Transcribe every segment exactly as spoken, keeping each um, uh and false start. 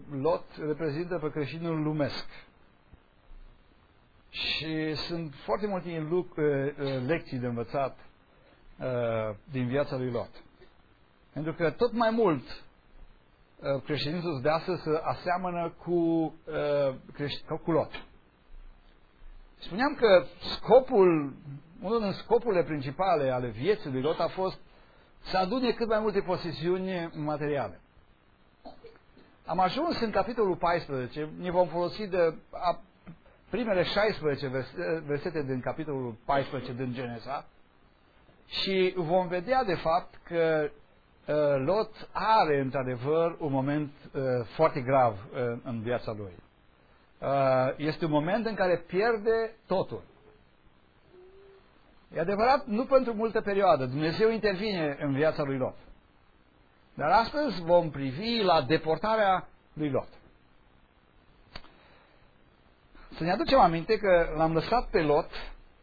Lot reprezintă pe creștinul lumesc. Și sunt foarte multe lecții de învățat din viața lui Lot. Pentru că tot mai mult creștinismul de astăzi se aseamănă cu, cu Lot. Spuneam că scopul, unul din scopurile principale ale vieții lui Lot a fost să adune cât mai multe posesiuni materiale. Am ajuns în capitolul paisprezece, ne vom folosi de a, primele șaisprezece versete din capitolul paisprezece din Genesa și vom vedea de fapt că uh, Lot are într-adevăr un moment uh, foarte grav uh, în viața lui. Uh, este un moment în care pierde totul. E adevărat, nu pentru multă perioadă. Dumnezeu intervine în viața lui Lot. Dar astăzi vom privi la deportarea lui Lot. Să ne aducem aminte că l-am lăsat pe Lot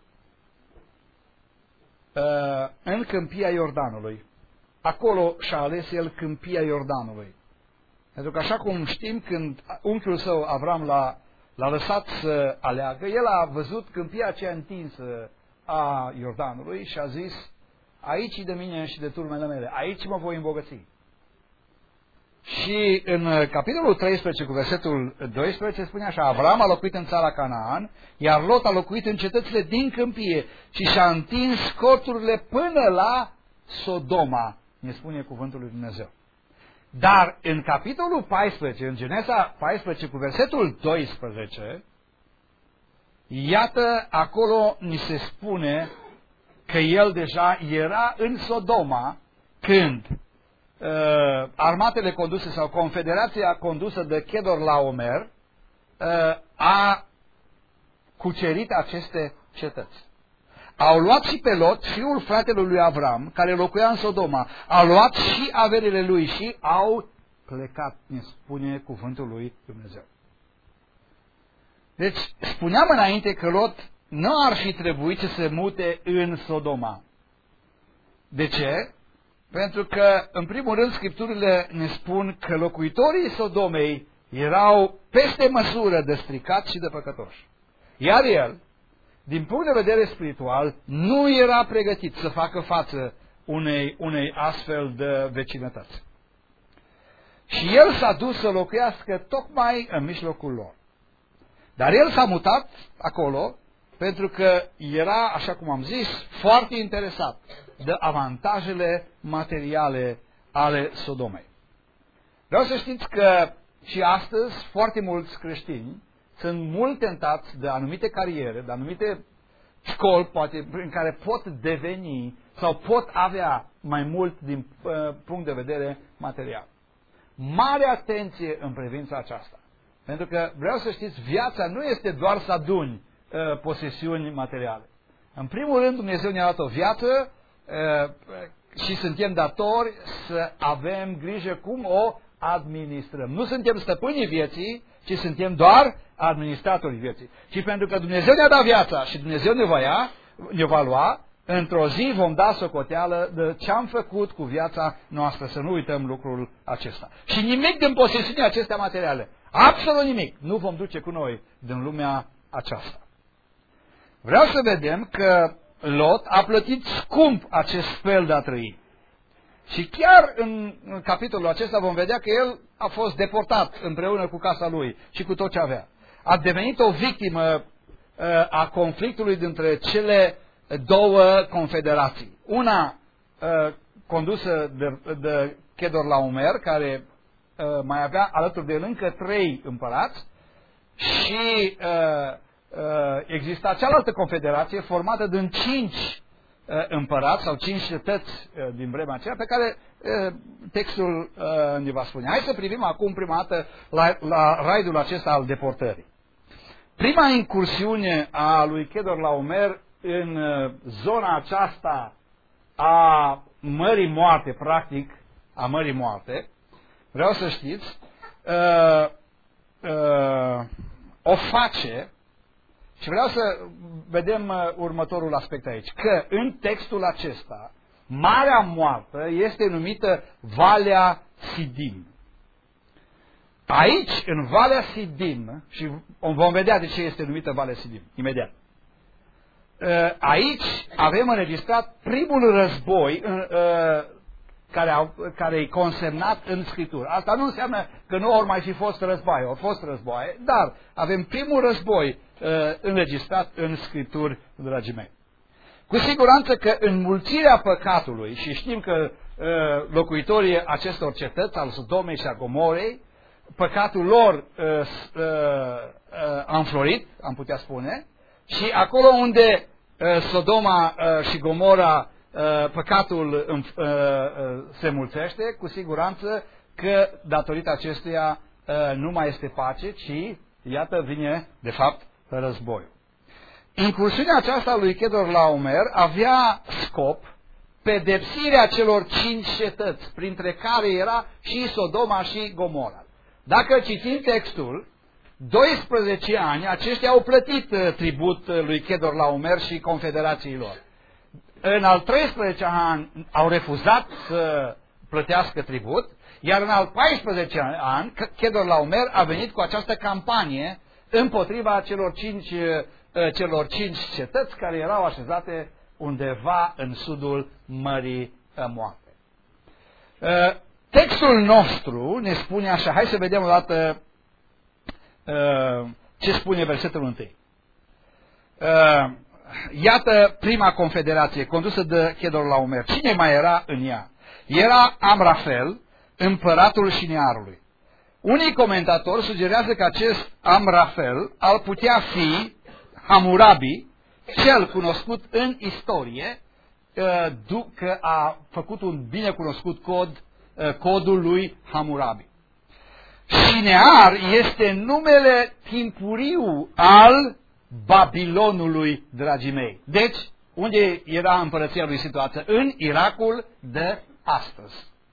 uh, în câmpia Iordanului. Acolo și-a ales el câmpia Iordanului. Pentru că așa cum știm, când unchiul său Avram l-a, l-a lăsat să aleagă, el a văzut câmpia aceea întinsă a Iordanului și a zis: aici de mine și de turmele mele, aici mă voi îmbogăți. Și în capitolul treisprezece cu versetul doisprezece spune așa: Avram a locuit în țara Canaan, iar Lot a locuit în cetățile din câmpie și și-a întins corturile până la Sodoma, ne spune cuvântul lui Dumnezeu. Dar în capitolul paisprezece, în Genesa paisprezece cu versetul doisprezece, iată, acolo ni se spune că el deja era în Sodoma când uh, armatele conduse sau confederația condusă de Chedorlaomer uh, a cucerit aceste cetăți. Au luat și pe Lot, fiul fratelui lui Avram, care locuia în Sodoma, au luat și averile lui și au plecat, ne spune cuvântul lui Dumnezeu. Deci, spuneam înainte că Lot nu ar fi trebuit să se mute în Sodoma. De ce? Pentru că, în primul rând, Scripturile ne spun că locuitorii Sodomei erau peste măsură de stricați și de păcătoși. Iar el, din punct de vedere spiritual, nu era pregătit să facă față unei, unei astfel de vecinătăți. Și el s-a dus să locuiască tocmai în mijlocul lor. Dar el s-a mutat acolo pentru că era, așa cum am zis, foarte interesat de avantajele materiale ale Sodomei. Vreau să știți că și astăzi foarte mulți creștini sunt mult tentați de anumite cariere, de anumite școli, poate, în care pot deveni sau pot avea mai mult din uh, punct de vedere material. Mare atenție în privința aceasta. Pentru că, vreau să știți, viața nu este doar să aduni uh, posesiuni materiale. În primul rând, Dumnezeu ne-a dat o viață uh, și suntem datori să avem grijă cum o administrăm. Nu suntem stăpânii vieții, ci suntem doar administratorii vieții. Și pentru că Dumnezeu ne-a dat viața și Dumnezeu ne va, ia, ne va lua, într-o zi vom da socoteală de ce am făcut cu viața noastră, să nu uităm lucrul acesta. Și nimic din posesiunile acestea materiale, absolut nimic, nu vom duce cu noi din lumea aceasta. Vreau să vedem că Lot a plătit scump acest fel de a trăi. Și chiar în, în capitolul acesta vom vedea că el a fost deportat împreună cu casa lui și cu tot ce avea. A devenit o victimă uh, a conflictului dintre cele două confederații. Una uh, condusă de, de Chedorlaomer, care uh, mai avea alături de el încă trei împărați, și uh, uh, exista cealaltă confederație formată din cinci împărați sau cinci cetăți din vremea aceea pe care textul ne va spune. Hai să privim acum prima dată la, la raidul acesta al deportării. Prima incursiune a lui Chedorlaomer în zona aceasta a Mării Moarte, practic a Mării Moarte, vreau să știți, uh, uh, o face. Și vreau să vedem uh, următorul aspect aici, că în textul acesta, Marea Moartă este numită Valea Sidim. aici, în Valea Sidim, și vom vedea de ce este numită Valea Sidim, imediat. Aici avem înregistrat primul război care, au, care e consemnat în Scriptură. Asta nu înseamnă că nu au mai fi fost războaie, au fost războaie, dar avem primul război înregistrat în Scripturi, dragii mei. Cu siguranță că înmulțirea păcatului, și știm că locuitorii acestor cetăți, al Sodomei și a Gomorei, păcatul lor uh, uh, uh, a înflorit, am putea spune, și acolo unde uh, Sodoma uh, și Gomora, uh, păcatul uh, uh, se mulțește, cu siguranță că datorită acestuia uh, nu mai este pace, ci, iată, vine, de fapt, războiul. Incursiunea aceasta lui Chedorlaomer avea scop pedepsirea celor cinci cetăți, printre care era și Sodoma și Gomora. Dacă citim textul, doisprezece ani aceștia au plătit tribut lui Chedorlaomer și confederațiilor. În al treisprezecelea an au refuzat să plătească tribut, iar în al paisprezecelea an Chedorlaomer a venit cu această campanie împotriva celor cinci, celor cinci cetăți care erau așezate undeva în sudul Mării Moarte. Textul nostru ne spune așa, hai să vedem o dată uh, ce spune versetul întâi. Uh, iată prima confederație condusă de Chedorlaomer. Cine mai era în ea? Era Amrafel, împăratul Șinearului. Unii comentatori sugerează că acest Amrafel ar putea fi Hamurabi, cel cunoscut în istorie, uh, că a făcut un binecunoscut cod, codul lui Hamurabi. Șinear este numele timpuriu al Babilonului, dragii mei. Deci, unde era împărăția lui situată? În Irakul de astăzi.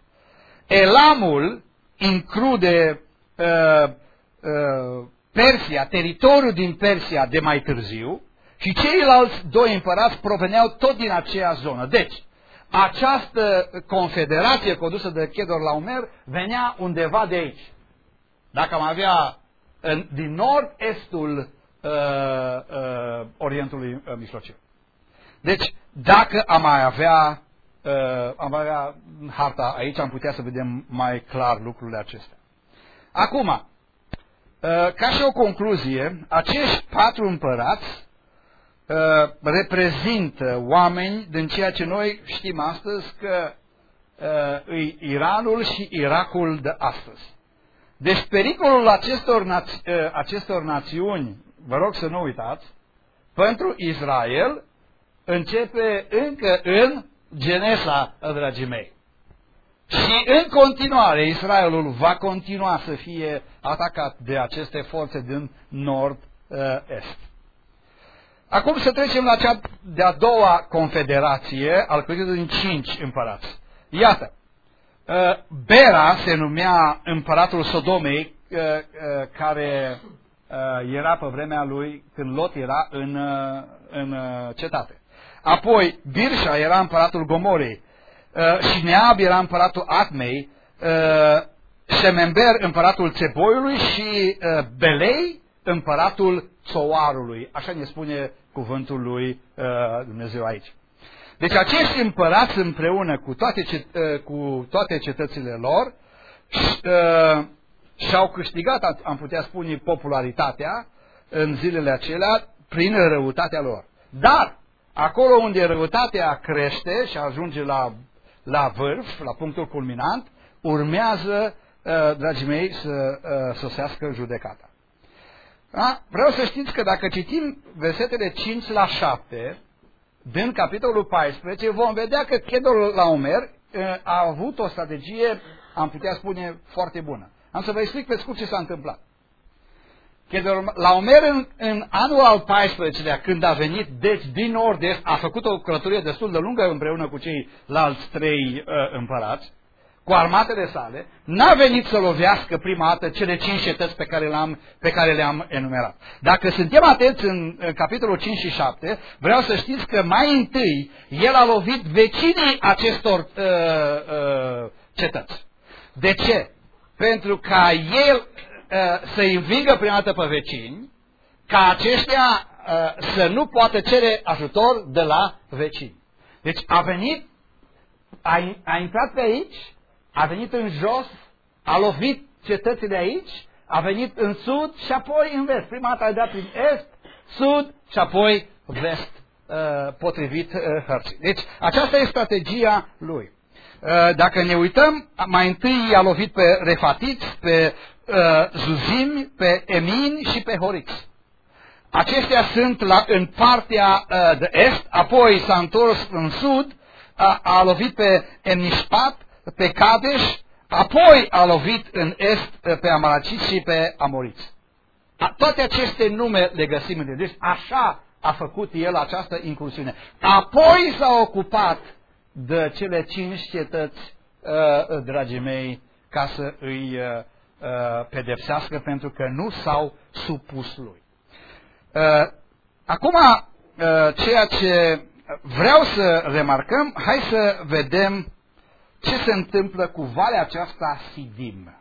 Elamul include uh, uh, Persia, teritoriul din Persia de mai târziu, și ceilalți doi împărați proveneau tot din aceea zonă. Deci, această confederație condusă de Chedorlaomer venea undeva de aici. Dacă am avea în, din nord-estul uh, uh, Orientului uh, Mijlociu. Deci, dacă am mai avea, uh, am avea harta aici, am putea să vedem mai clar lucrurile acestea. Acum, uh, ca și o concluzie, acești patru împărați Uh, reprezintă oameni din ceea ce noi știm astăzi că uh, e Iranul și Irakul de astăzi. Deci pericolul acestor, nați, uh, acestor națiuni, vă rog să nu uitați, pentru Israel începe încă în Genesa, dragii mei. Și în continuare Israelul va continua să fie atacat de aceste forțe din nord-est. Acum să trecem la cea de-a doua confederație, alcătuită din cinci împărați. Iată, Bera se numea împăratul Sodomei, care era pe vremea lui când Lot era în, în cetate. Apoi Birșa era împăratul Gomorei, Șineab era împăratul Atmei, Șemember împăratul Țeboiului și Belei împăratul Țoarului. Așa ne spune cuvântul lui uh, Dumnezeu aici. Deci acești împărați împreună cu toate, cet, uh, cu toate cetățile lor uh, și-au câștigat, am putea spune, popularitatea în zilele acelea prin răutatea lor. Dar acolo unde răutatea crește și ajunge la, la vârf, la punctul culminant, urmează, uh, dragii mei, să uh, sosească judecata. Da? Vreau să știți că dacă citim versetele cinci la șapte din capitolul paisprezece, vom vedea că Chedorlaomer a avut o strategie, am putea spune, foarte bună. Am să vă explic pe scurt ce s-a întâmplat. Chedorlaomer în, în anul al paisprezecelea, când a venit, deci din nord-est, a făcut o călătorie destul de lungă împreună cu ceilalți trei uh, împărați, cu armatele sale, n-a venit să lovească prima dată cele cinci cetăți pe care le-am, pe care le-am enumerat. Dacă suntem atenți în, în capitolul cinci și șapte, vreau să știți că mai întâi el a lovit vecinii acestor uh, uh, cetăți. De ce? pentru ca el uh, să-i învingă prima dată pe vecini, ca aceștia uh, să nu poată cere ajutor de la vecini. Deci a venit, a, a intrat pe aici, a venit în jos, a lovit cetățile aici, a venit în sud și apoi în vest. Prima dată a dat prin est, sud și apoi vest, uh, potrivit uh, hărții. Deci aceasta e strategia lui. Uh, dacă ne uităm, mai întâi a lovit pe refatiți, pe uh, zuzimi, pe emini și pe horix. Acestea sunt la, în partea uh, de est, apoi s-a întors în sud, a, a lovit pe Emnishpat, pe Kadesh, apoi a lovit în est pe Amalaciți și pe Amoriți. A, toate aceste nume le găsim în Deci așa a făcut el această incursiune. Apoi s-a ocupat de cele cinci cetăți, uh, dragii mei, ca să îi uh, uh, pedepsească pentru că nu s-au supus lui. Uh, acum, uh, ceea ce vreau să remarcăm, hai să vedem ce se întâmplă cu valea aceasta Sidim.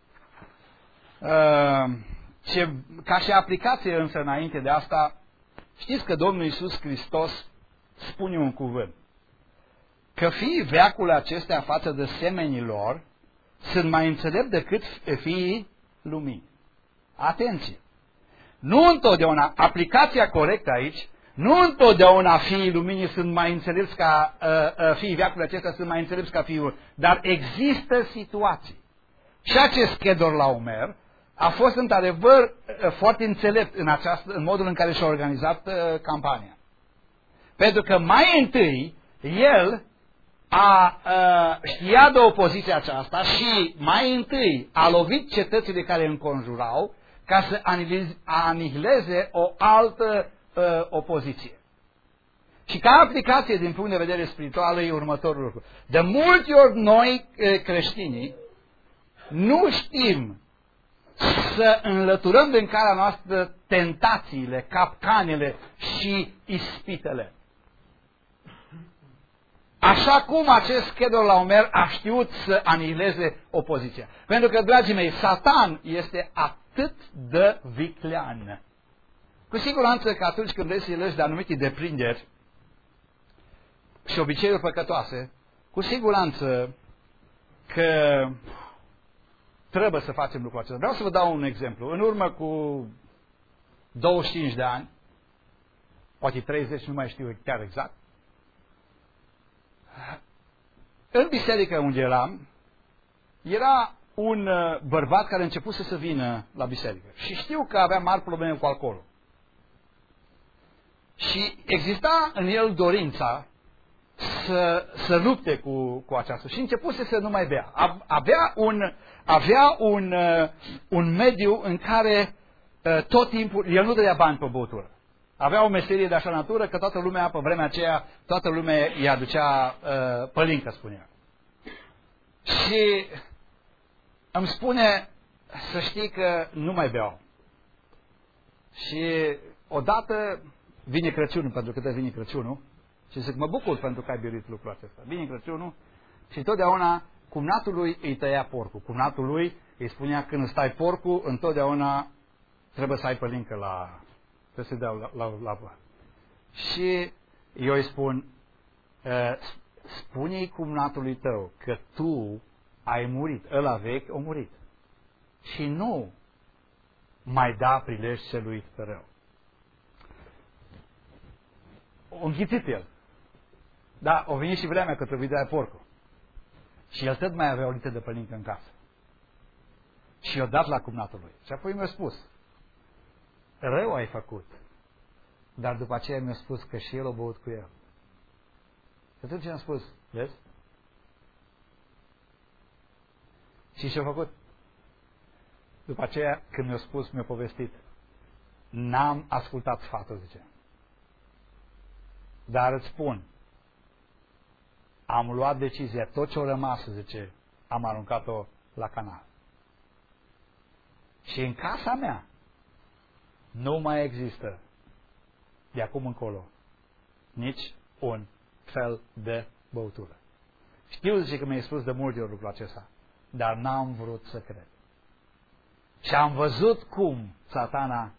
Uh, ce, ca și aplicație însă înainte de asta, știți că Domnul Iisus Hristos spune un cuvânt. Că fiii veacului acestea față de semenii lor sunt mai înțelepți decât fiii lumii. Atenție! Nu întotdeauna, aplicația corectă aici, nu întotdeauna fiii luminii sunt mai înțelepți ca uh, uh, fiii veacului acestea sunt mai înțelepți ca fiul, dar există situații. Și acest Chedorlaomer a fost într-adevăr uh, foarte înțelept în, această, în modul în care și-a organizat uh, campania. Pentru că mai întâi el a uh, știa de opoziția aceasta și mai întâi a lovit cetățile care înconjurau ca să anihileze o altă uh, opoziție. Și ca aplicație din punct de vedere spiritual e următorul lucru. De multe ori noi uh, creștinii nu știm să înlăturăm din calea noastră tentațiile, capcanele și ispitele. Așa cum acest Chedorlaomer a știut să anihileze opoziția. Pentru că, dragii mei, Satan este atât de viclean. Cu siguranță că atunci când vrei să-i lăși de anumite deprinderi și obiceiuri păcătoase, cu siguranță că trebuie să facem lucrul acesta. Vreau să vă dau un exemplu. În urmă cu douăzeci și cinci de ani, poate treizeci, nu mai știu chiar exact, în biserică unde eram, era un bărbat care a început să se vină la biserică. Și știu că avea mari probleme cu alcoolul. Și exista în el dorința să, să lupte cu, cu aceasta. Și începuse să nu mai bea. Avea un, avea un, un mediu în care tot timpul, el nu dădea bani pe băutură. Avea o meserie de așa natură că toată lumea, pe vremea aceea, toată lumea îi aducea uh, pălincă, spunea. Și îmi spune să știi că nu mai beau. Și odată vine Crăciunul, pentru că de vine Crăciunul, și zic, mă bucur pentru că ai biruit lucrul acesta. Vine Crăciunul și totdeauna cumnatul lui îi tăia porcul. Cumnatul lui îi spunea, când îți tai porcul, întotdeauna trebuie să ai pălincă la... trebuie să-i dau la, la, la bă. Și eu îi spun, spune-i cumnatului tău că tu ai murit, ăla vechi a murit. Și nu mai da prilej celui pe rău. O înghițit el. Da, o venit și vremea că trebuie să porcul. Și el tot mai avea o lită de pălincă în casă. Și i-a dat la cumnatul lui. Și apoi mi-a spus, rău ai făcut. Dar după aceea mi-a spus că și el a băut cu el. Și atunci am spus, vezi? Și ce-a făcut? După aceea, când mi-a spus, mi-a povestit, n-am ascultat sfatul, zice. Dar îți spun, am luat decizia, tot ce-a rămas, zice, am aruncat-o la canal. Și în casa mea nu mai există de acum încolo nici un fel de băutură. Știu, zice, că mi-ai spus de multe ori lucrul acesta, dar n-am vrut să cred. Și am văzut cum Satana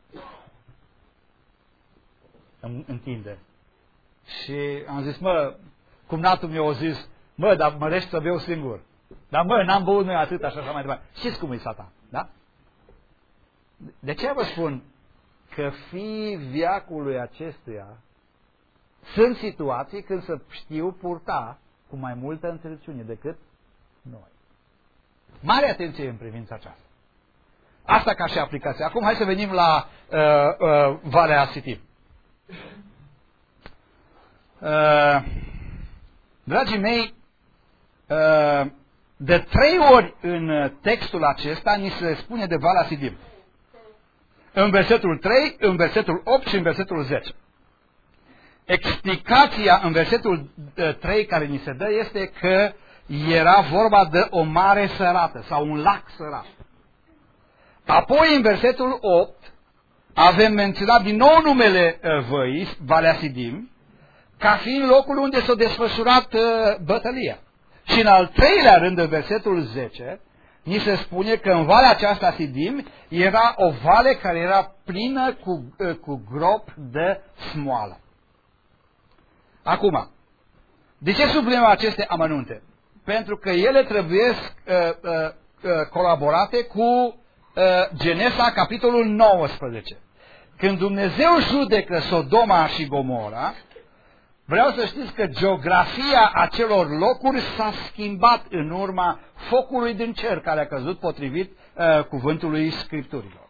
îmi întinde. Și am zis, mă, cumnatul meu a zis, mă, dar mă rești să beau singur. Dar mă, n-am băut noi atât, așa, așa mai departe. Știți cum e Satan, da? De ce vă spun că fii viacului acestuia sunt situații când să știu purta cu mai multă înțelepciune decât noi. Mare atenție în privința aceasta. Asta ca și aplicație. Acum hai să venim la uh, uh, Valea Sitim. Uh, dragii mei, uh, de trei ori în textul acesta ni se spune de Valea Sitim. În versetul trei, în versetul opt și în versetul zece. Explicația în versetul trei care ni se dă este că era vorba de o mare sărată sau un lac sărat. Apoi în versetul opt avem menționat din nou numele văii, Valea Sidim, ca fiind locul unde s-a desfășurat bătălia. Și în al treilea rând, în versetul zece, ni se spune că în valea aceasta Sidim era o vale care era plină cu, cu grop de smoală. Acum, de ce subliniem aceste amănunte? Pentru că ele trebuie uh, uh, uh, colaborate cu uh, Genesa, capitolul nouăsprezece. Când Dumnezeu judecă Sodoma și Gomora, vreau să știți că geografia acelor locuri s-a schimbat în urma focului din cer care a căzut potrivit uh, cuvântului Scripturilor.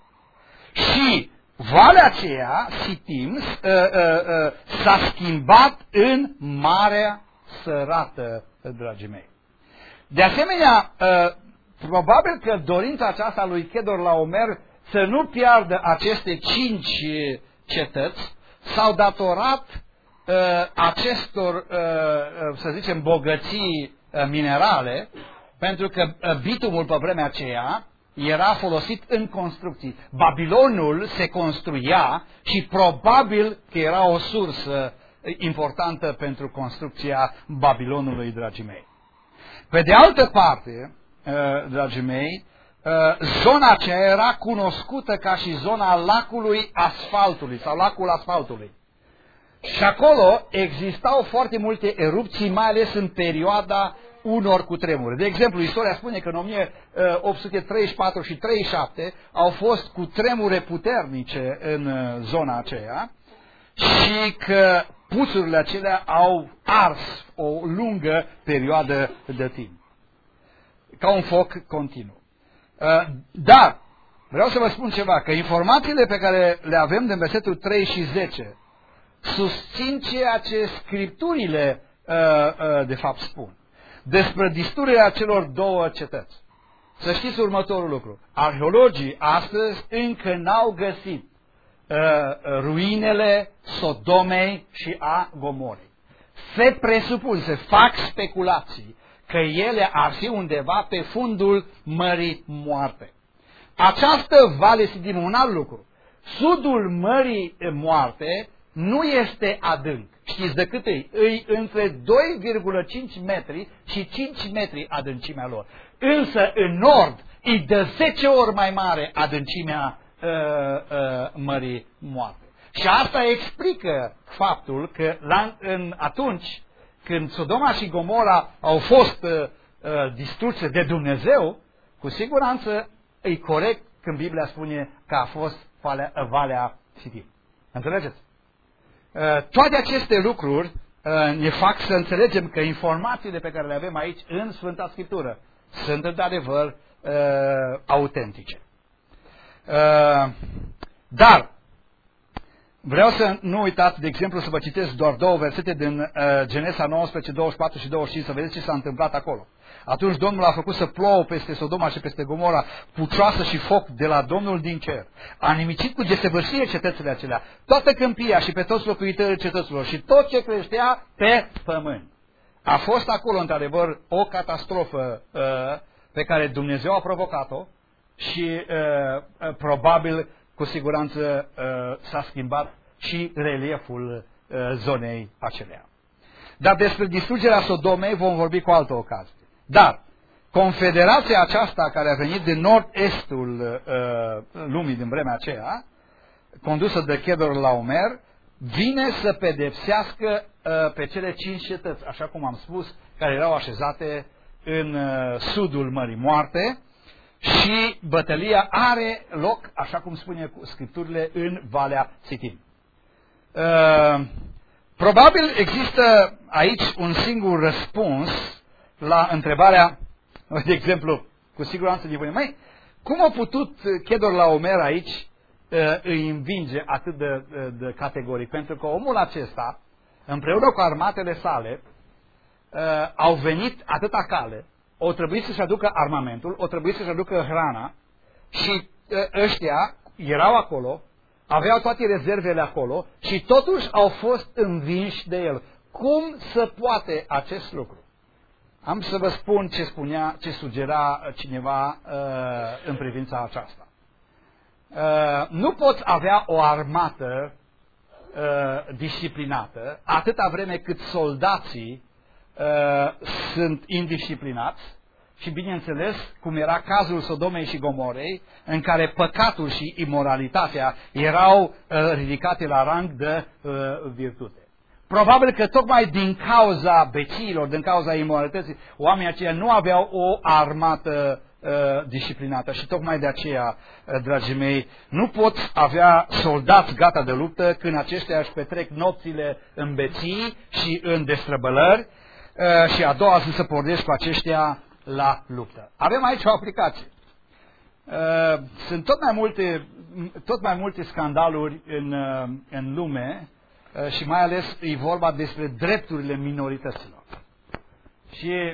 Și valea aceea, Sitim, uh, uh, uh, s-a schimbat în Marea Sărată, dragii mei. De asemenea, uh, probabil că dorința aceasta lui Chedorlaomer să nu piardă aceste cinci cetăți s-au datorat uh, acestor, uh, să zicem, bogății uh, minerale, pentru că uh, bitumul pe vremea aceea era folosit în construcții. Babilonul se construia și probabil că era o sursă importantă pentru construcția Babilonului, dragii mei. Pe de altă parte, dragii mei, zona aceea era cunoscută ca și zona lacului asfaltului sau lacul asfaltului. Și acolo existau foarte multe erupții, mai ales în perioada unor cutremure. De exemplu, istoria spune că în o mie opt sute treizeci și patru și treizeci și șapte au fost cutremure puternice în zona aceea și că puțurile acelea au ars o lungă perioadă de timp. Ca un foc continuu. Dar, vreau să vă spun ceva, că informațiile pe care le avem din versetul trei și zece susțin ceea ce Scripturile de fapt spun despre distrugerea celor două cetăți. Să știți următorul lucru. Arheologii astăzi încă n-au găsit uh, ruinele Sodomei și a Gomorei. Se presupun, se fac speculații că ele ar fi undeva pe fundul Mării Moarte. Această vale Sidim, un alt lucru. Sudul Mării Moarte nu este adânc. Știți de cât e? E între doi virgulă cinci metri și cinci metri adâncimea lor. Însă în nord e de zece ori mai mare adâncimea uh, uh, Mării Moarte. Și asta explică faptul că la, în, atunci când Sodoma și Gomora au fost uh, uh, distruse de Dumnezeu, cu siguranță e corect când Biblia spune că a fost valea, valea Sidim. Înțelegeți? Toate aceste lucruri ne fac să înțelegem că informațiile pe care le avem aici în Sfânta Scriptură sunt într-adevăr autentice. Dar vreau să nu uitați, de exemplu, să vă citesc doar două versete din Genesa nouăsprezece, douăzeci și patru și douăzeci și cinci, să vedeți ce s-a întâmplat acolo. Atunci Domnul a făcut să plouă peste Sodoma și peste Gomora pucioasă și foc de la Domnul din cer. A nimicit cu desăvârșire cetățile acelea, toată câmpia și pe toți locuitorii cetăților și tot ce creștea pe pământ. A fost acolo, într-adevăr, o catastrofă uh, pe care Dumnezeu a provocat-o și uh, uh, probabil, cu siguranță, uh, s-a schimbat și relieful uh, zonei acelea. Dar despre distrugerea Sodomei vom vorbi cu altă ocazie. Dar, confederația aceasta care a venit din nord-estul uh, lumii din vremea aceea, condusă de Chedorlaomer, vine să pedepsească uh, pe cele cinci cetăți, așa cum am spus, care erau așezate în uh, sudul Mării Moarte, și bătălia are loc, așa cum spune Scripturile, în Valea Sitim. Uh, probabil există aici un singur răspuns la întrebarea, de exemplu, cu siguranță ne pune, măi, cum a putut Chedorlaomer aici uh, îi învinge atât de, de, de categoric? Pentru că omul acesta, împreună cu armatele sale, uh, au venit atâta cale, o trebuit să-și aducă armamentul, o trebuit să-și aducă hrana și uh, ăștia erau acolo, aveau toate rezervele acolo și totuși au fost învinși de el. Cum se poate acest lucru? Am să vă spun ce spunea, ce sugera cineva uh, în privința aceasta. Uh, nu poți avea o armată uh, disciplinată atâta vreme cât soldații uh, sunt indisciplinați și, bineînțeles, cum era cazul Sodomei și Gomorei, în care păcatul și imoralitatea erau uh, ridicate la rang de uh, virtute. Probabil că tocmai din cauza bețiilor, din cauza imoralității, oamenii aceia nu aveau o armată uh, disciplinată și tocmai de aceea, uh, dragii mei, nu poți avea soldați gata de luptă când aceștia își petrec nopțile în beții și în destrăbălări uh, și a doua zi să pornești cu aceștia la luptă. Avem aici o aplicație. Uh, sunt tot mai multe, tot mai multe scandaluri în, uh, în lume și mai ales e vorba despre drepturile minorităților. Și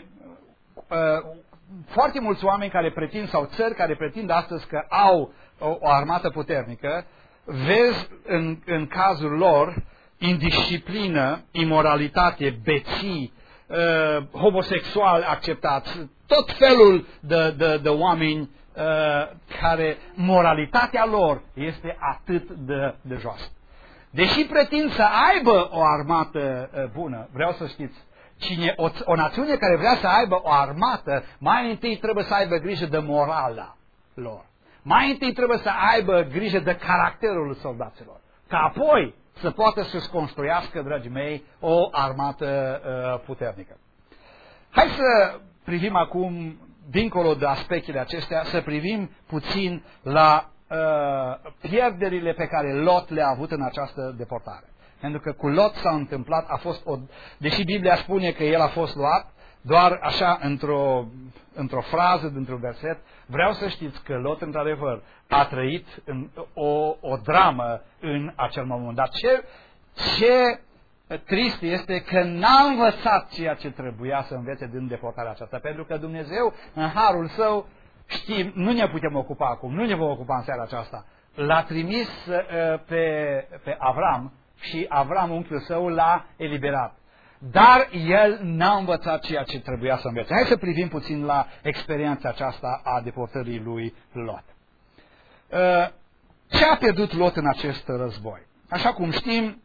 uh, foarte mulți oameni care pretind, sau țări care pretind astăzi că au o, o armată puternică, vezi în, în cazul lor indisciplină, imoralitate, beții, uh, homosexual acceptați, tot felul de, de, de oameni uh, care moralitatea lor este atât de, de joasă. Deși pretind să aibă o armată bună, vreau să știți, cine, o, o națiune care vrea să aibă o armată, mai întâi trebuie să aibă grijă de morala lor. Mai întâi trebuie să aibă grijă de caracterul soldaților. Ca apoi să poată să-și construiască, dragii mei, o armată uh, puternică. Hai să privim acum, dincolo de aspectele acestea, să privim puțin la Uh, pierderile pe care Lot le-a avut în această deportare. Pentru că cu Lot s-a întâmplat, a fost o, deși Biblia spune că el a fost luat, doar așa într-o, într-o frază, dintr-un verset, vreau să știți că Lot într-adevăr a trăit în, o, o dramă în acel moment. Dar ce, ce trist este că n-a învățat ceea ce trebuia să învețe din deportarea aceasta. Pentru că Dumnezeu, în harul Său, știm, nu ne putem ocupa acum, nu ne vom ocupa în seara aceasta. L-a trimis uh, pe, pe Avram și Avram, unchiul său, l-a eliberat. Dar el n-a învățat ceea ce trebuia să învețe. Hai să privim puțin la experiența aceasta a deportării lui Lot. Uh, ce a pierdut Lot în acest război? Așa cum știm,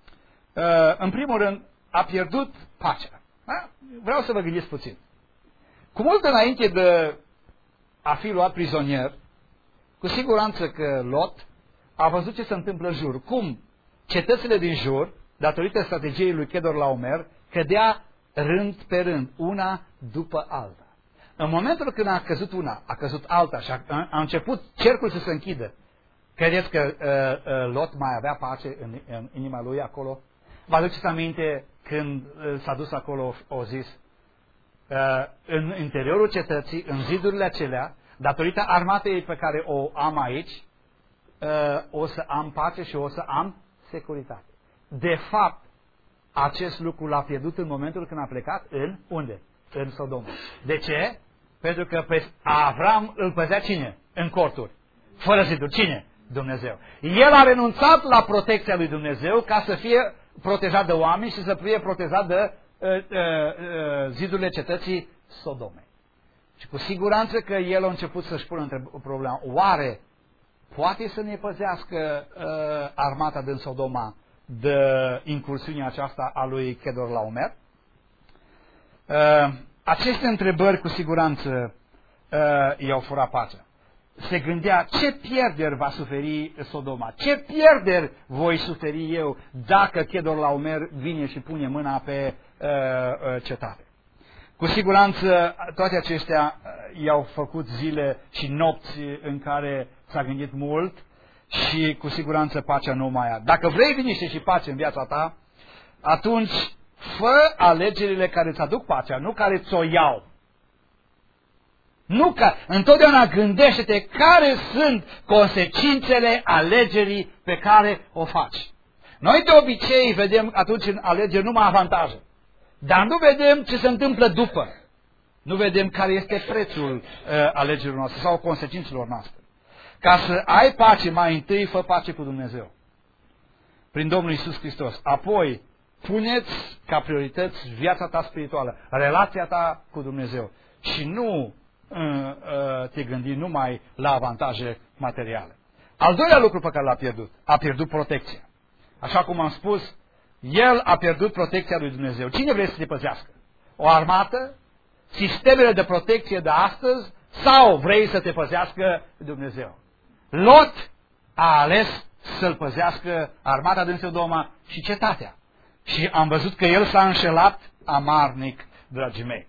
uh, în primul rând, a pierdut pacea. Da? Vreau să vă gândiți puțin. Cu mult înainte de a fi luat prizonier, cu siguranță că Lot a văzut ce se întâmplă în jur. Cum cetățile din jur, datorită strategiei lui Chedorlaomer, cădea rând pe rând, una după alta. În momentul când a căzut una, a căzut alta și a, a început cercul să se închidă, credeți că uh, uh, Lot mai avea pace în, în inima lui acolo? Vă aduceți aminte când uh, s-a dus acolo, o zis, Uh, în interiorul cetății, în zidurile acelea, datorită armatei pe care o am aici, uh, o să am pace și o să am securitate. De fapt, acest lucru l-a pierdut în momentul când a plecat în unde? În Sodoma. De ce? Pentru că pe Avram îl păzea cine? În corturi. Fără ziduri. Cine? Dumnezeu. El a renunțat la protecția lui Dumnezeu ca să fie protejat de oameni și să fie protejat de Uh, uh, uh, zidurile cetății Sodomei. Și cu siguranță că el a început să-și pună problema, oare poate să ne păzească uh, armata din Sodoma de incursiunea aceasta a lui Chedorlaomer? Uh, aceste întrebări cu siguranță uh, i-au furat pacea. Se gândea ce pierderi va suferi Sodoma, ce pierderi voi suferi eu dacă Chedorlaomer vine și pune mâna pe uh, uh, cetate. Cu siguranță toate acestea i-au făcut zile și nopți în care s-a gândit mult și cu siguranță pacea nu mai a. Dacă vrei liniște și pace în viața ta, atunci fă alegerile care îți aduc pacea, nu care ți-o iau. Nu ca, întotdeauna gândește-te care sunt consecințele alegerii pe care o faci. Noi de obicei vedem atunci în alegeri numai avantaje, dar nu vedem ce se întâmplă după. Nu vedem care este prețul uh, alegerilor noastre sau consecințelor noastre. Ca să ai pace, mai întâi fă pace cu Dumnezeu. Prin Domnul Iisus Hristos. Apoi, puneți ca priorități viața ta spirituală, relația ta cu Dumnezeu. Și nu uh, uh, te gândi numai la avantaje materiale. Al doilea lucru pe care l-a pierdut, a pierdut protecția. Așa cum am spus, el a pierdut protecția lui Dumnezeu. Cine vrea să te păzească? O armată? Sistemele de protecție de astăzi? Sau vrei să te păzească Dumnezeu? Lot a ales să-l păzească armata din Sodoma și cetatea. Și am văzut că el s-a înșelat amarnic, dragii mei.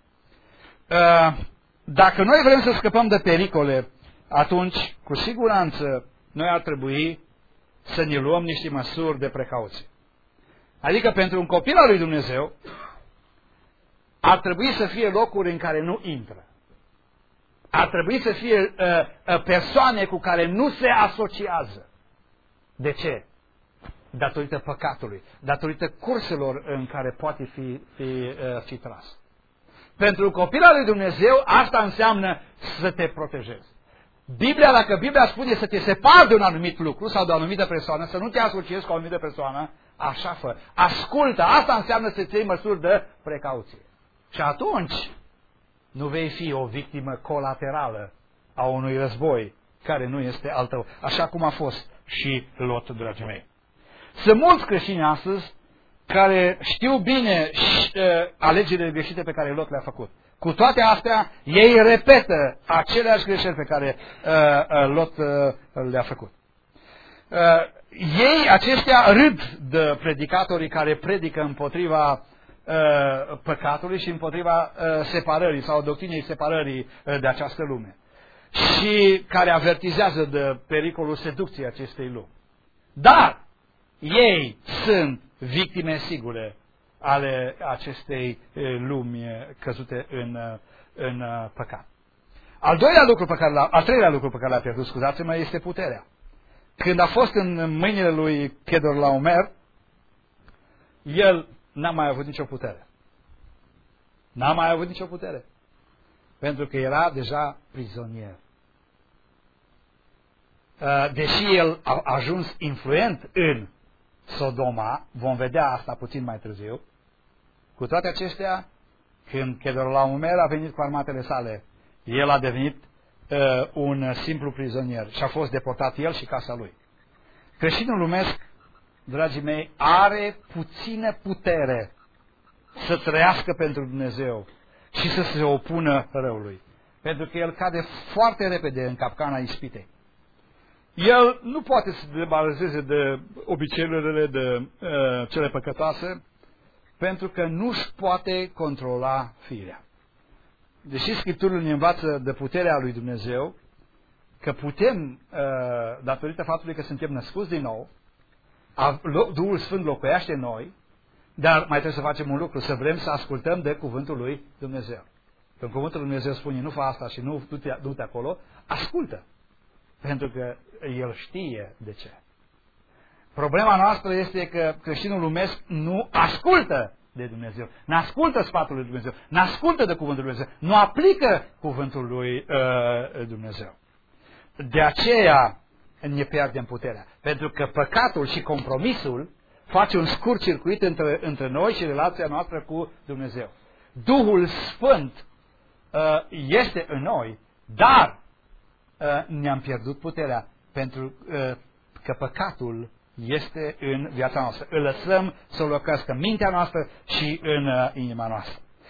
Dacă noi vrem să scăpăm de pericole, atunci, cu siguranță, noi ar trebui să ne luăm niște măsuri de precauție. Adică pentru un copil al lui Dumnezeu ar trebui să fie locuri în care nu intră. Ar trebui să fie uh, uh, persoane cu care nu se asociază. De ce? Datorită păcatului, datorită curselor în care poate fi, fi, uh, fi tras. Pentru copil al lui Dumnezeu asta înseamnă să te protejezi. Biblia, dacă Biblia spune să te separi de un anumit lucru sau de o anumită persoană, să nu te asociezi cu o anumită persoană, așa fă. Ascultă, asta înseamnă să-ți iei măsuri de precauție. Și atunci nu vei fi o victimă colaterală a unui război care nu este al tău, așa cum a fost și Lot, dragii mei. Sunt mulți creștini astăzi care știu bine și, uh, alegerile greșite pe care Lot le-a făcut. Cu toate astea, ei repetă aceleași greșeli pe care uh, uh, Lot uh, le-a făcut. Uh, ei, aceștia, râd de predicatorii care predică împotriva uh, păcatului și împotriva uh, separării sau doctrinei separării uh, de această lume. Și care avertizează de pericolul seducției acestei lumi. Dar ei sunt victime sigure ale acestei lumi căzute în, în păcat. Al doilea lucru pe care l-a, al treilea lucru pe care l-a pierdut, scuzați-mă, este puterea. Când a fost în mâinile lui Chedorlaomer, el n-a mai avut nicio putere. N-a mai avut nicio putere. Pentru că era deja prizonier. Deși el a ajuns influent în Sodoma, vom vedea asta puțin mai târziu, cu toate acestea, când Chedorlaomer a venit cu armatele sale, el a devenit uh, un simplu prizonier și a fost deportat el și casa lui. Creștinul lumesc, dragii mei, are puțină putere să trăiască pentru Dumnezeu și să se opună răului. Pentru că el cade foarte repede în capcana ispitei. El nu poate să se debaraseze de obiceiurile de uh, cele păcătoase, pentru că nu-și poate controla firea. Deși Scripturile ne învață de puterea lui Dumnezeu, că putem, uh, datorită faptului că suntem născuți din nou, Duhul Sfânt locuiește în noi, dar mai trebuie să facem un lucru, să vrem să ascultăm de cuvântul lui Dumnezeu. Când cuvântul lui Dumnezeu spune, nu fă asta și nu du-te, du-te acolo, ascultă. Pentru că el știe de ce. Problema noastră este că creștinul lumesc nu ascultă de Dumnezeu, nu ascultă sfatul lui Dumnezeu, nu ascultă de cuvântul lui Dumnezeu, nu aplică cuvântul lui uh, Dumnezeu. De aceea ne pierdem puterea. Pentru că păcatul și compromisul face un scurt circuit între, între noi și relația noastră cu Dumnezeu. Duhul Sfânt uh, este în noi, dar uh, ne-am pierdut puterea pentru uh, că păcatul este în viața noastră. Îl lăsăm să locuiască mintea noastră și în uh, inima noastră.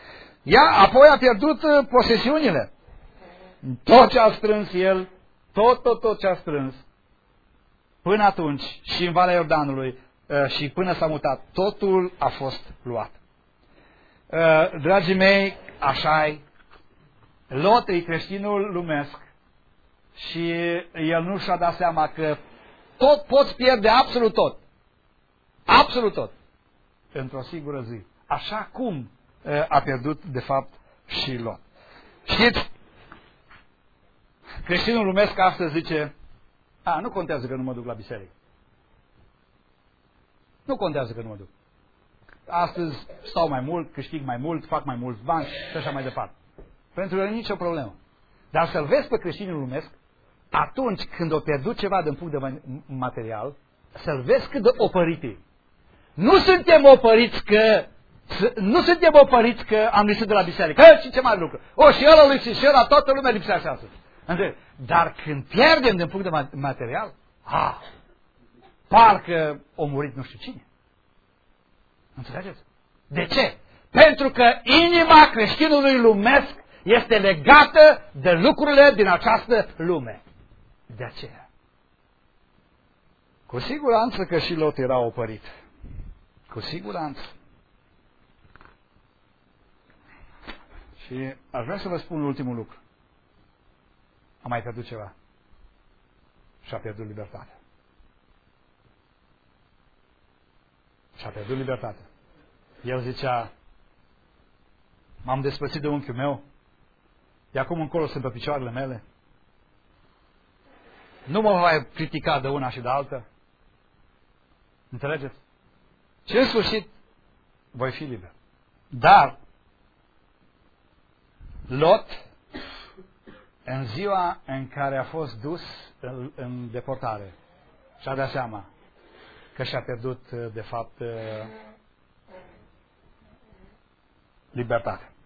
Ea apoi a pierdut posesiunile. Tot ce a strâns el, tot, tot, tot ce a strâns, până atunci și în Valea Iordanului și până s-a mutat, totul a fost luat. Dragii mei, așa-i, Lot e creștinul lumesc și el nu și-a dat seama că tot poți pierde absolut tot. Absolut tot. Într-o singură zi. Așa cum a pierdut, de fapt, și Lot. Știți, creștinul lumesc astăzi zice, a, nu contează că nu mă duc la biserică. Nu contează că nu mă duc. Astăzi stau mai mult, câștig mai mult, fac mai mulți bani și așa mai departe. Pentru că nu e nicio problemă. Dar să-l vezi pe creștinul lumesc, atunci când o pierdut ceva din punct de material, să-l vezi cât de opărit e. Nu suntem opăriți că nu suntem opăriți că am lipsit de la biserică. Că, și ce mai lucru? O, și ăla lipsit, și ăla, toată lumea lipsește astăzi. Dar când pierdem din punct de material, ah, parcă o murit nu știu cine. Înțelegeți? De ce? Pentru că inima creștinului lumesc este legată de lucrurile din această lume. De aceea. Cu siguranță că și Lot era opărit. Cu siguranță. Și aș vrea să vă spun ultimul lucru. A mai pierdut ceva. Și-a pierdut libertatea. Și-a pierdut libertatea. El zicea, m-am despărțit de unchiul meu, de acum încolo sunt pe picioarele mele, nu mă voi critica de una și de alta. Înțelegeți? Și în sfârșit voi fi liber. Dar Lot, în ziua în care a fost dus în, în deportare, și-a dat seama că și-a pierdut, de fapt, libertatea.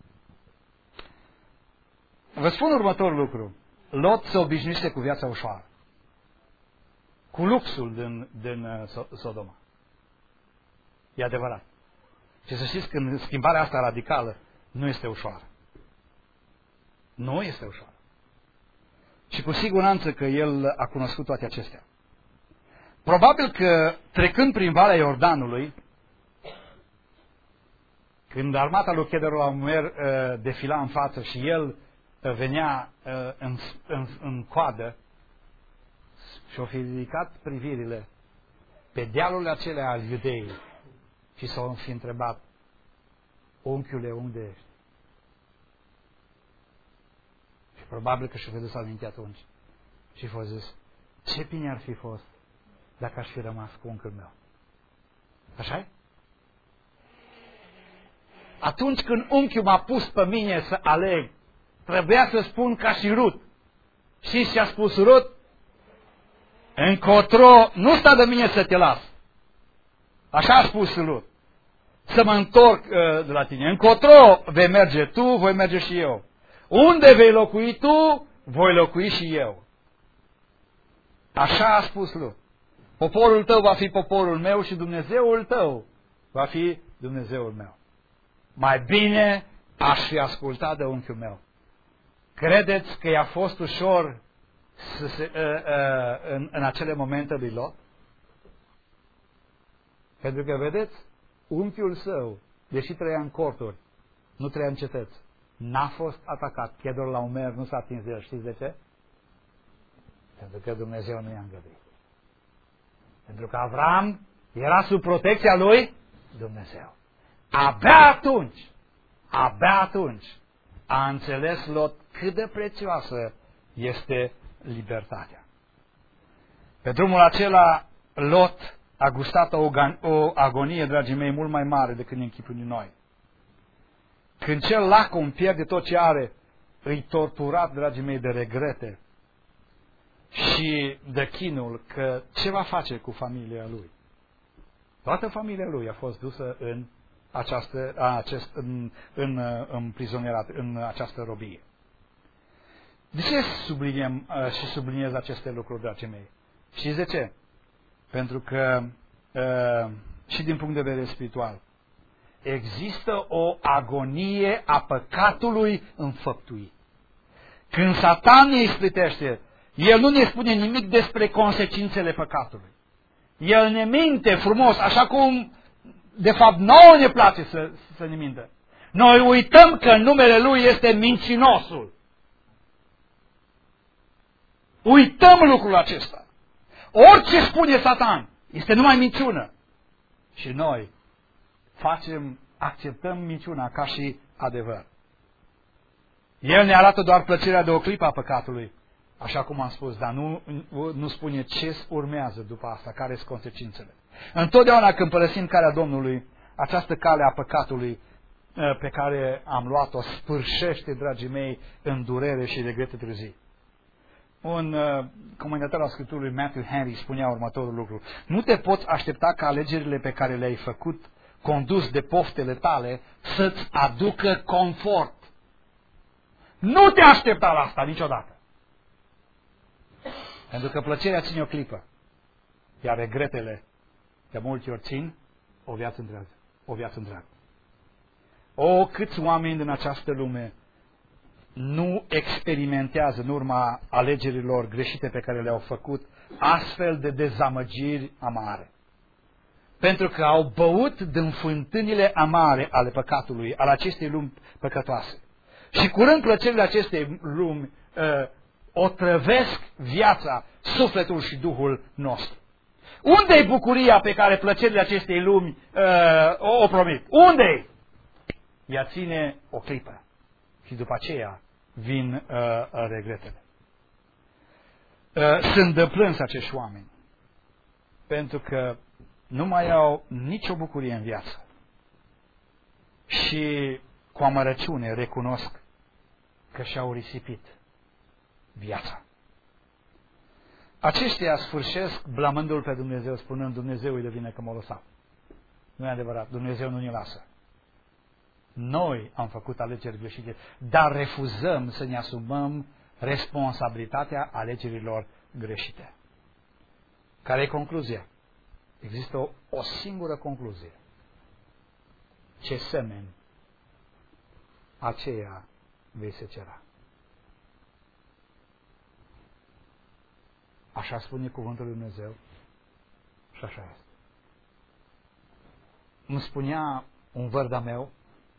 Vă spun următorul lucru. Lot se obișnuise cu viața ușoară. Cu luxul din, din Sodoma. E adevărat. Și să știți că schimbarea asta radicală nu este ușoară. Nu este ușoară. Și cu siguranță că el a cunoscut toate acestea. Probabil că trecând prin Valea Iordanului, când armata lui Chedorlaomer uh, defila în față și el uh, venea uh, în, în, în coadă și-o fi ridicat privirile pe dealurile acelea al Iudeii și s-au fi întrebat, unchiule, unde ești? Și probabil că și-o fi dus aminte atunci și f-a zis, ce bine ar fi fost dacă aș fi rămas cu unchiul meu. Așa-i? Atunci când unchiul m-a pus pe mine să aleg, trebuia să spun ca și Rut. Știți ce a spus Rut? Încotro, nu sta de mine să te las. Așa a spus Rut. Să mă întorc uh, de la tine. Încotro vei merge tu, voi merge și eu. Unde vei locui tu, voi locui și eu. Așa a spus Rut. Poporul tău va fi poporul meu și Dumnezeul tău va fi Dumnezeul meu. Mai bine aș fi ascultat de unchiul meu. Credeți că i-a fost ușor să se, uh, uh, în, în acele momente lui Lot? Pentru că, vedeți, unchiul său, deși trăia în corturi, nu trăia în cetăți, n-a fost atacat. Chedorlaomer nu s-a atins de el. Știți de ce? Pentru că Dumnezeu nu i-a îngăduit. Pentru că Avram era sub protecția lui Dumnezeu. Abia atunci, abia atunci a înțeles Lot cât de prețioasă este libertatea. Pe drumul acela, Lot a gustat o, o agonie, dragii mei, mult mai mare decât ne închipuim noi. Când cel lacom pierde tot ce are, îi torturat, dragii mei, de regrete și de chinul că ce va face cu familia lui. Toată familia lui a fost dusă în această, acest, în, în, în prizonierat, în această robie. De ce subliniem și subliniez aceste lucruri, dragii mei? Știți de ce? Pentru că și din punct de vedere spiritual, există o agonie a păcatului înfăptuit. Când Satan ne ispitește, el nu ne spune nimic despre consecințele păcatului. El ne minte frumos, așa cum de fapt nouă ne place să, să ne mintă. Noi uităm că numele lui este mincinosul. Uităm lucrul acesta. Orice spune Satan este numai minciună. Și noi facem, acceptăm minciuna ca și adevăr. El ne arată doar plăcerea de o clipă a păcatului, așa cum am spus, dar nu, nu spune ce urmează după asta, care sunt consecințele. Întotdeauna când părăsim calea Domnului, această cale a păcatului pe care am luat-o sfârșește, dragii mei, în durere și regrete târzii. Un uh, comentator al Scripturii, Matthew Henry, spunea următorul lucru: nu te poți aștepta ca alegerile pe care le-ai făcut, condus de poftele tale, să-ți aducă confort. Nu te aștepta la asta niciodată. Pentru că plăcerea ține o clipă, iar regretele de multe ori țin o viață întreagă. O viață întreagă. O, câți oameni din această lume nu experimentează în urma alegerilor greșite pe care le-au făcut astfel de dezamăgiri amare. Pentru că au băut din fântânile amare ale păcatului, ale acestei lumi păcătoase. Și curând plăcerile acestei lumi uh, otrăvesc viața, sufletul și duhul nostru. Unde-i bucuria pe care plăcerile acestei lumi uh, o, o promit? Unde-i? Ea ține o clipă. Și după aceea vin uh, regretele. Uh, sunt de plâns acești oameni. Pentru că nu mai au nicio bucurie în viață. Și cu amărăciune recunosc că și-au risipit viața. Aceștia sfârșesc blamându-L pe Dumnezeu, spunând: Dumnezeu îi de vină că m-a lăsat. Nu e adevărat, Dumnezeu nu ne lasă. Noi am făcut alegeri greșite, dar refuzăm să ne asumăm responsabilitatea alegerilor greșite. Care e concluzia? Există o, o singură concluzie. Ce semeni, aceea vei secera. Așa spune cuvântul lui Dumnezeu și așa este. Îmi spunea un văr de-a meu,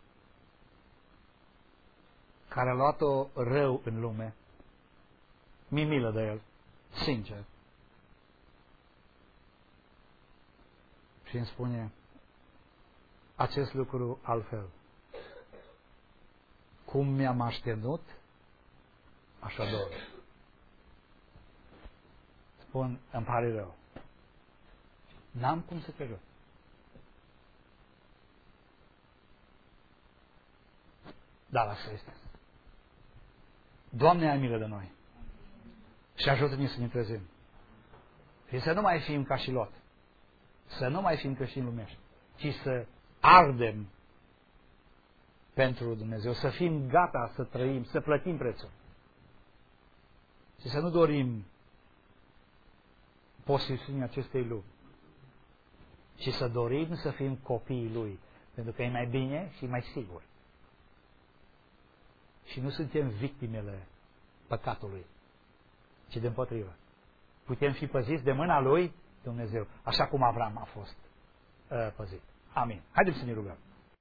care a luat-o rău în lume, mi-e milă de el, sincer. Și îmi spune acest lucru altfel. Cum mi-am așternut, așa dor. Spun, îmi pare rău. N-am cum să te rog. Dar asta este. Doamne, ai milă de noi. Și ajută-ne să ne trezim. Și să nu mai fim ca și Lot. Să nu mai fim creștini lumești, ci să ardem pentru Dumnezeu, să fim gata să trăim, să plătim prețul. Și să nu dorim posesiunea acestei lumi, ci să dorim să fim copiii Lui, pentru că e mai bine și mai sigur. Și nu suntem victimele păcatului, ci dimpotrivă. Putem fi păziți de mâna Lui Dumnezeu, așa cum Avram a fost uh, păzit. Amin. Haideți să ne rugăm.